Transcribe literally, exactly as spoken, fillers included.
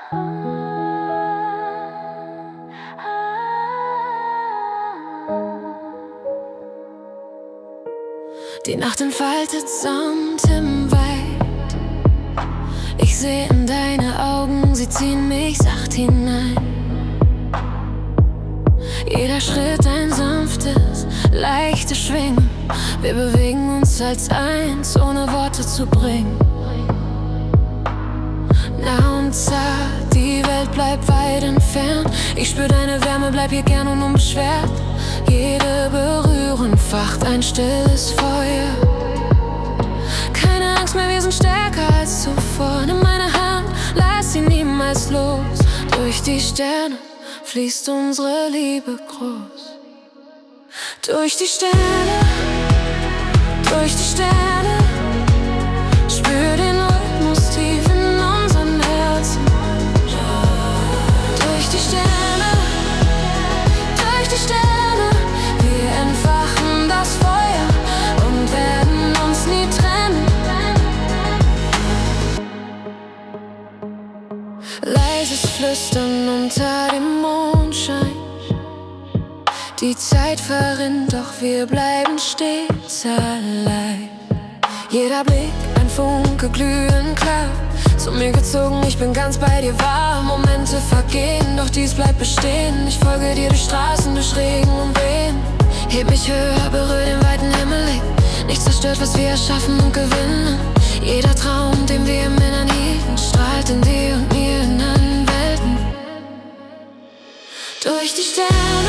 Die Nacht entfaltet Sand im Wald. Ich sehe in deine Augen, sie ziehen mich sacht hinein. Jeder Schritt ein sanftes, leichtes Schwingen. Wir bewegen uns als eins, ohne Worte zu bringen. Nah und zart, die Welt bleibt weit entfernt. Ich spür deine Wärme, bleib hier gern und unbeschwert. Jede Berührung facht ein stilles Feuer. Keine Angst mehr, wir sind stärker als zuvor. Nimm meine Hand, lass sie niemals los. Durch die Sterne fließt unsere Liebe groß. Durch die Sterne, durch die Sterne, spür den Rhythmus tief in unseren Herzen. Durch die Sterne, durch die Sterne, wir entfachen das Feuer und werden uns nie trennen. Leises Flüstern unter dem Mondschein. Die Zeit verrinnt, doch wir bleiben stets allein. Jeder Blick, ein Funke, glühend klar. Zu mir gezogen, ich bin ganz bei dir wahr. Momente vergehen, doch dies bleibt bestehen. Ich folge dir durch Straßen, durch Regen und Wehen. Heb mich höher, berühre den weiten Himmel. Nichts zerstört, was wir erschaffen und gewinnen. Jeder Traum, den wir im Innern hielten, strahlt in dir und mir in allen Welten. Durch die Sterne,